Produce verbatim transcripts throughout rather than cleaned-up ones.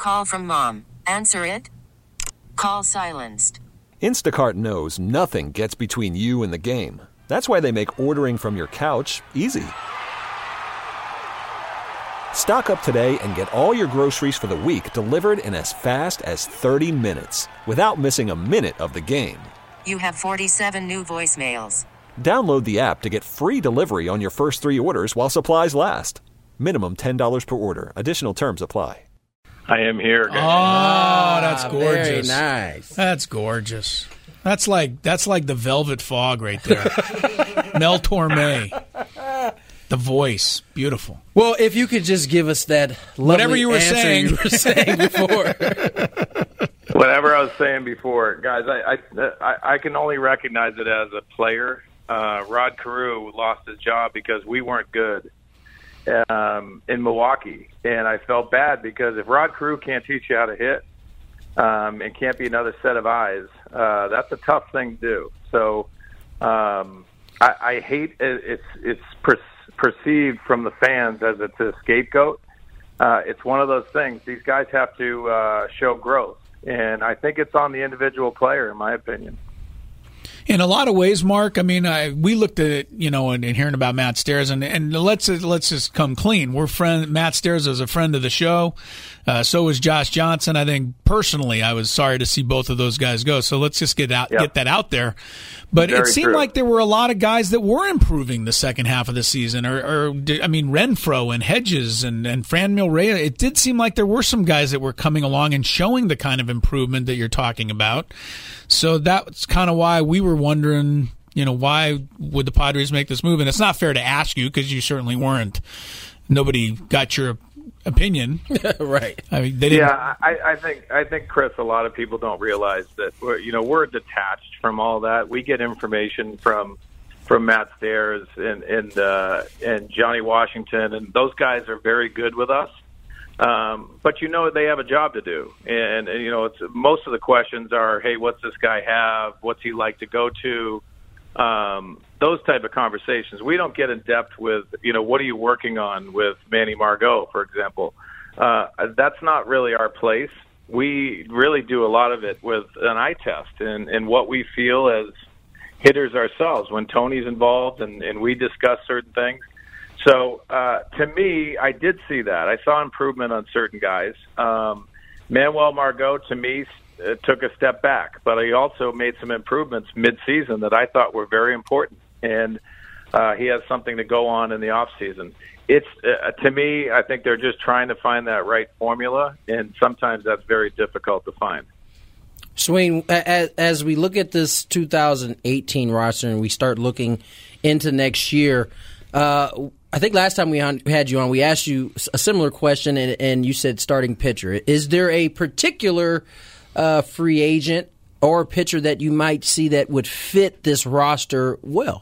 call from mom. Answer it. Call silenced. Instacart knows nothing gets between you and the game. That's why they make ordering from your couch easy. Stock up today and get all your groceries for the week delivered in as fast as thirty minutes without missing a minute of the game. You have forty-seven new voicemails. Download the app to get free delivery on your first three orders while supplies last. Minimum ten dollars per order. Additional terms apply. I am here. Guys. Oh, that's gorgeous. Very nice. That's gorgeous. That's like that's like the velvet fog right there. Mel Torme. The voice. Beautiful. Well, if you could just give us that lovely Whatever you were answer saying. you were saying before. Whatever I was saying before, guys, I I, I can only recognize it as a player. Uh, Rod Carew lost his job because we weren't good um, in Milwaukee, and I felt bad because if Rod Carew can't teach you how to hit um, and can't be another set of eyes, uh, that's a tough thing to do. So um, I, I hate it. It's it's per- perceived from the fans as it's a scapegoat. Uh, it's one of those things. These guys have to uh, show growth, and I think it's on the individual player, in my opinion. In a lot of ways, Mark, I mean, I, we looked at it, you know, and, and hearing about Matt Stairs, and, and let's let's just come clean. We're friend. Matt Stairs is a friend of the show. Uh, so was Josh Johnson. I think personally, I was sorry to see both of those guys go. So let's just get out, yep. get that out there. But Very it seemed true. like there were a lot of guys that were improving the second half of the season. Or, or I mean, Renfroe and Hedges and and Franmil Reyes. It did seem like there were some guys that were coming along and showing the kind of improvement that you're talking about. So that's kind of why we were wondering, you know, why would the Padres make this move? And it's not fair to ask you because you certainly weren't. Nobody got your opinion, right? I mean, they didn't. Yeah, I, I think I think Chris. A lot of people don't realize that we're, you know we're detached from all that. We get information from from Matt Stairs and and uh, and Johnny Washington, and those guys are very good with us. Um, but you know they have a job to do, and, and you know it's most of the questions are, hey, what's this guy have? What's he like to go to? Um, those type of conversations. We don't get in depth with, you know, what are you working on with Manny Margot, for example. Uh, that's not really our place. We really do a lot of it with an eye test and, and what we feel as hitters ourselves when Tony's involved and, and we discuss certain things. So uh, to me, I did see that. I saw improvement on certain guys. Um, Manuel Margot, to me, uh, took a step back, but he also made some improvements mid-season that I thought were very important. And uh, he has something to go on in the off season. It's uh, to me, I think they're just trying to find that right formula, and sometimes that's very difficult to find. Swain, as, as we look at this two thousand eighteen roster and we start looking into next year, uh, I think last time we on, had you on, we asked you a similar question, and, and you said starting pitcher. Is there a particular uh, free agent or pitcher that you might see that would fit this roster well?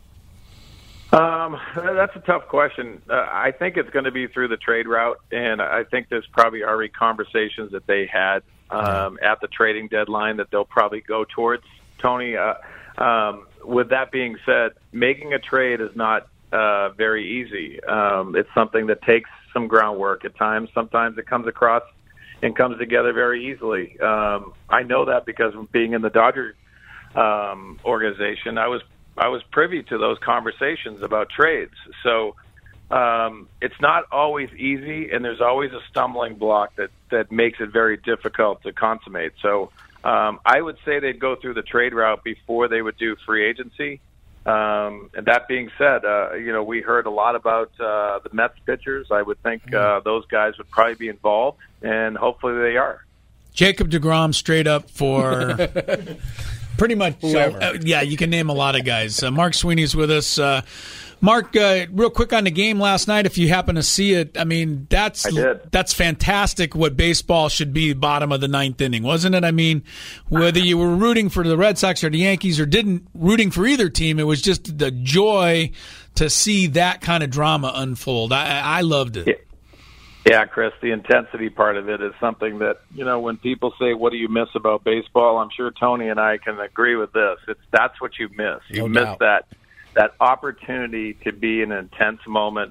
Um, that's a tough question. Uh, I think it's going to be through the trade route, and I think there's probably already conversations that they had um, at the trading deadline that they'll probably go towards, Tony. Uh, um, with that being said, making a trade is not uh, very easy. Um, it's something that takes some groundwork at times. Sometimes it comes across and comes together very easily. Um, I know that because of being in the Dodger um, organization, I was I was privy to those conversations about trades. So um, it's not always easy, and there's always a stumbling block that, that makes it very difficult to consummate. So um, I would say they'd go through the trade route before they would do free agency. Um, and that being said, uh, you know, we heard a lot about uh, the Mets pitchers. I would think uh, those guys would probably be involved, and hopefully they are. Jacob deGrom straight up for pretty much whoever. Uh, yeah, you can name a lot of guys. Uh, Mark Sweeney's with us. Uh, Mark, uh, real quick on the game last night, if you happen to see it, I mean, that's I did. that's fantastic what baseball should be bottom of the ninth inning, wasn't it? I mean, whether you were rooting for the Red Sox or the Yankees or didn't rooting for either team, it was just the joy to see that kind of drama unfold. I, I loved it. Yeah. Yeah, Chris, the intensity part of it is something that, you know, when people say, what do you miss about baseball? I'm sure Tony and I can agree with this. It's that's what you miss. You No miss doubt. that that opportunity to be in an intense moment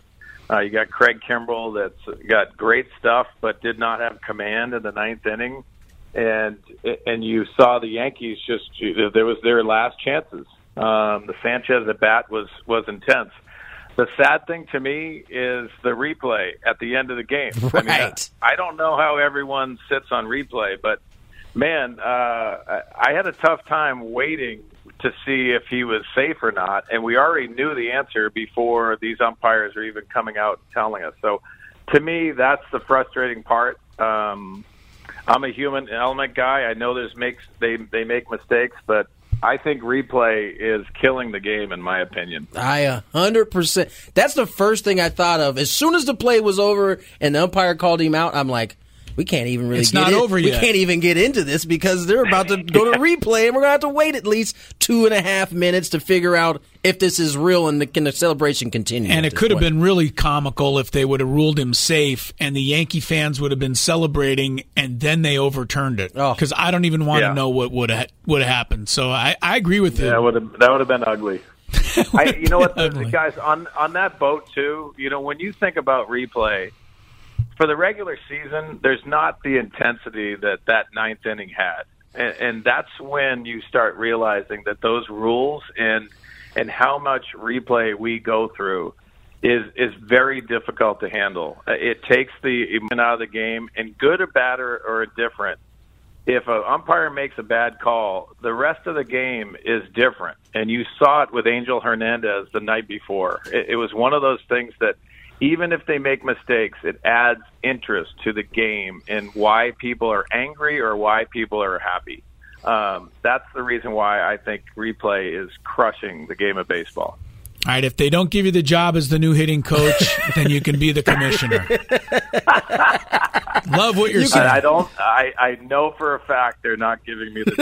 Uh, you got Craig Kimbrell that's got great stuff, but did not have command in the ninth inning. And and you saw the Yankees just there was their last chances. Um, the Sanchez at bat was was intense. The sad thing to me is the replay at the end of the game. Right. I mean, I, I don't know how everyone sits on replay, but man, uh, I had a tough time waiting to see if he was safe or not, and we already knew the answer before these umpires are even coming out and telling us. So, to me, that's the frustrating part. Um, I'm a human element guy. I know there's makes they they make mistakes, but I think replay is killing the game, in my opinion. I a hundred percent. That's the first thing I thought of as soon as the play was over and the umpire called him out. I'm like, we can't even really it's get not in. over we yet. can't even get into this because they're about to go to replay and we're gonna have to wait at least two and a half minutes to figure out if this is real and the, can the celebration continue. And it could have been really comical if they would have ruled him safe and the Yankee fans would have been celebrating and then they overturned it. Because oh. I don't even want to yeah. know what would have would have happened. So I, I agree with you. Yeah, that would have that would have been ugly. I, you know what, the, ugly. the guys on on that boat too. You know, when you think about replay. For the regular season, there's not the intensity that that ninth inning had. And, and that's when you start realizing that those rules and and how much replay we go through is is very difficult to handle. It takes the emotion out of the game, and good or bad or, or indifferent, if an umpire makes a bad call, the rest of the game is different. And you saw it with Angel Hernandez the night before. It, it was one of those things that even if they make mistakes, it adds interest to the game and why people are angry or why people are happy. Um, that's the reason why I think replay is crushing the game of baseball. All right, if they don't give you the job as the new hitting coach, then you can be the commissioner. Love what you're saying. I, I don't. I, I know for a fact they're not giving me the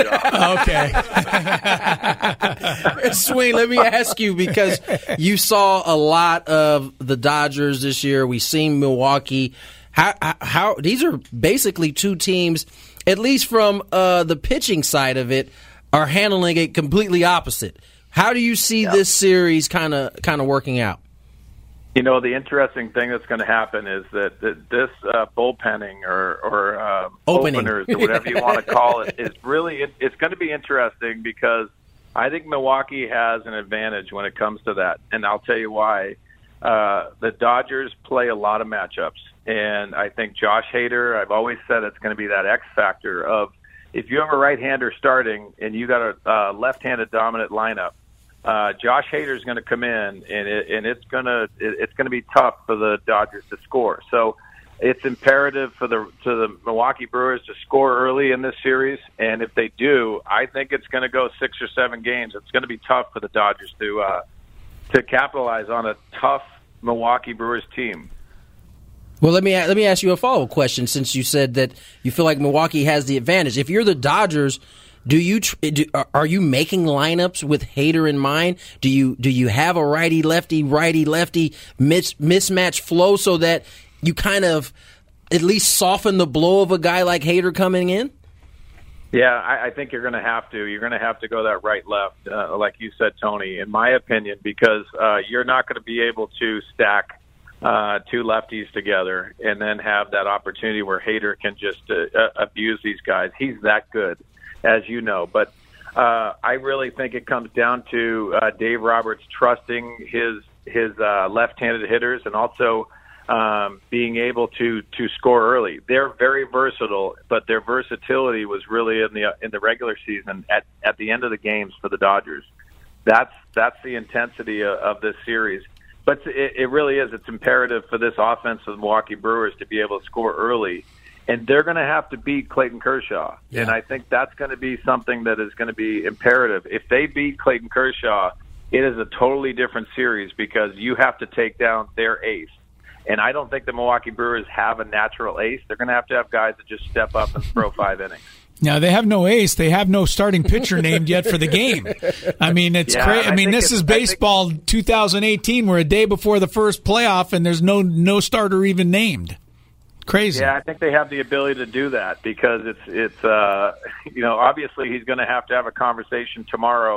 job. Okay. Swing, let me ask you, because you saw a lot of the Dodgers this year. We've seen Milwaukee. How, how these are basically two teams, at least from uh, the pitching side of it, are handling it completely opposite. How do you see yeah. this series kind of kind of working out? You know, the interesting thing that's going to happen is that, that this uh, bullpenning or, or uh, openers or whatever you want to call it is really it, it's going to be interesting because I think Milwaukee has an advantage when it comes to that, and I'll tell you why. Uh, the Dodgers play a lot of matchups, and I think Josh Hader, I've always said it's going to be that X factor of if you have a right-hander starting and you got a uh, left-handed dominant lineup, uh, Josh Hader is going to come in, and it, and it's going to it, it's going to be tough for the Dodgers to score. So it's imperative for the to the Milwaukee Brewers to score early in this series, and if they do, I think it's going to go six or seven games. It's going to be tough for the Dodgers to uh, to capitalize on a tough Milwaukee Brewers team. Well, let me let me ask you a follow-up question. Since you said that you feel like Milwaukee has the advantage, if you're the Dodgers, do you do, are you making lineups with Hader in mind? Do you do you have a righty lefty righty lefty mis, mismatch flow so that you kind of at least soften the blow of a guy like Hader coming in? Yeah, I, I think you're going to have to. You're going to have to go that right-left, uh, like you said, Tony, in my opinion, because uh, you're not going to be able to stack uh, two lefties together and then have that opportunity where Hader can just uh, uh, abuse these guys. He's that good, as you know. But uh, I really think it comes down to uh, Dave Roberts trusting his his uh, left-handed hitters and also Um, being able to, to score early. They're very versatile, but their versatility was really in the in the regular season at, at the end of the games for the Dodgers. That's that's the intensity of, of this series. But it, it really is. It's imperative for this offense of the Milwaukee Brewers to be able to score early, and they're going to have to beat Clayton Kershaw. Yeah. And I think that's going to be something that is going to be imperative. If they beat Clayton Kershaw, it is a totally different series because you have to take down their ace. And I don't think the Milwaukee Brewers have a natural ace. They're going to have to have guys that just step up and throw five innings. Now, they have no ace. They have no starting pitcher named yet for the game. I mean, it's yeah, crazy. I, I mean, this is baseball think, twenty eighteen. We're a day before the first playoff, and there's no no starter even named. Crazy. Yeah, I think they have the ability to do that because it's, it's uh, you know, obviously he's going to have to have a conversation tomorrow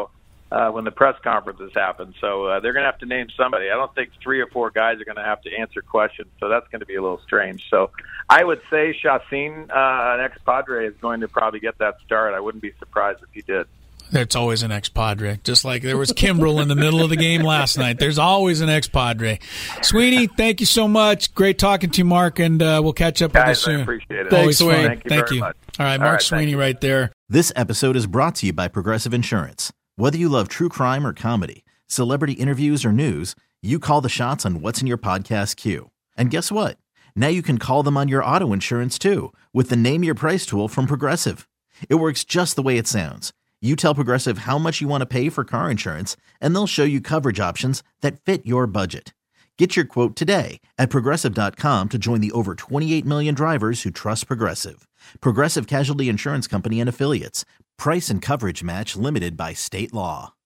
uh, when the press conferences happen. So uh, they're going to have to name somebody. I don't think three or four guys are going to have to answer questions, so that's going to be a little strange. So I would say Chacín, uh, an ex-Padre, is going to probably get that start. I wouldn't be surprised if he did. There's always an ex-Padre, just like there was Kimbrel in the middle of the game last night. There's always an ex-Padre. Sweeney, thank you so much. Great talking to you, Mark, and uh, we'll catch up Guys, with you soon. I appreciate it. Thanks, Sweeney. Thank you. Thank Thank you you. very much. All right, All Mark right, Sweeney right there. This episode is brought to you by Progressive Insurance. Whether you love true crime or comedy, celebrity interviews or news, you call the shots on what's in your podcast queue. And guess what? Now you can call them on your auto insurance too with the Name Your Price tool from Progressive. It works just the way it sounds. You tell Progressive how much you want to pay for car insurance, and they'll show you coverage options that fit your budget. Get your quote today at Progressive dot com to join the over twenty-eight million drivers who trust Progressive. Progressive Casualty Insurance Company and Affiliates. Price and coverage match limited by state law.